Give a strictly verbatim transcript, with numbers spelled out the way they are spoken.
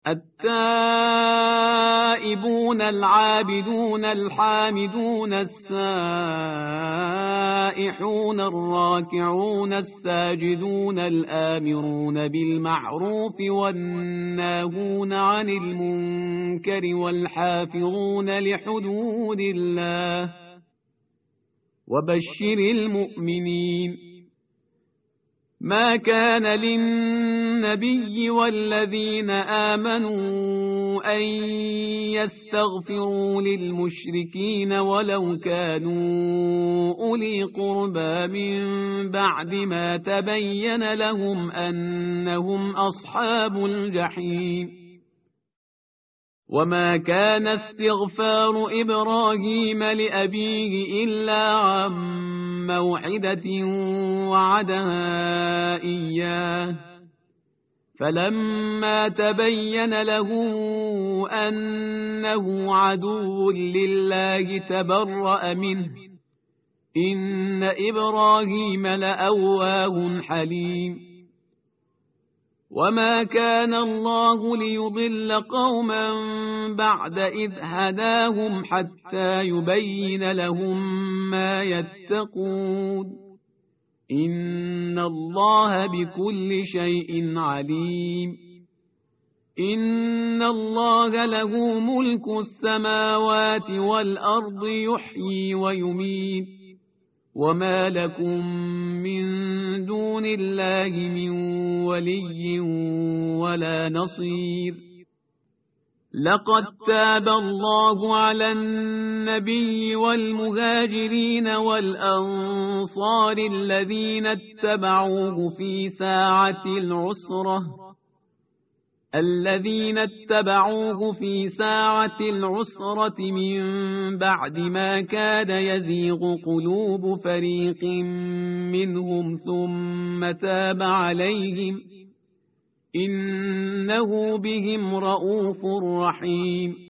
التائبون العابدون الحامدون السائحون الراكعون الساجدون الآمرون بالمعروف والناهون عن المنكر والحافظون لحدود الله وبشر المؤمنين. ما كان للنبي والذين آمنوا أن يستغفروا للمشركين ولو كانوا أولي قربى من بعد ما تبين لهم أنهم أصحاب الجحيم. وما كان استغفار إبراهيم لأبيه إلا عن موعدة وعدها إياه فلما تبين له أنه عدو لله تبرأ منه إن إبراهيم لأواه حليم. وما كان الله ليضل قوما بعد إذ هداهم حتى يبين لهم ما يتقون إن الله بكل شيء عليم. إن الله له ملك السماوات والأرض يحيي ويميت وما لكم من دون الله من ولي ولا نصير. لقد تاب الله على النبي والمهاجرين والأنصار الذين اتبعوه في ساعة العسرة الذين اتبعوه في ساعة العسرة من بعد ما كاد يزيغ قلوب فريق منهم ثم تاب عليهم إنه بهم رءوف رحيم.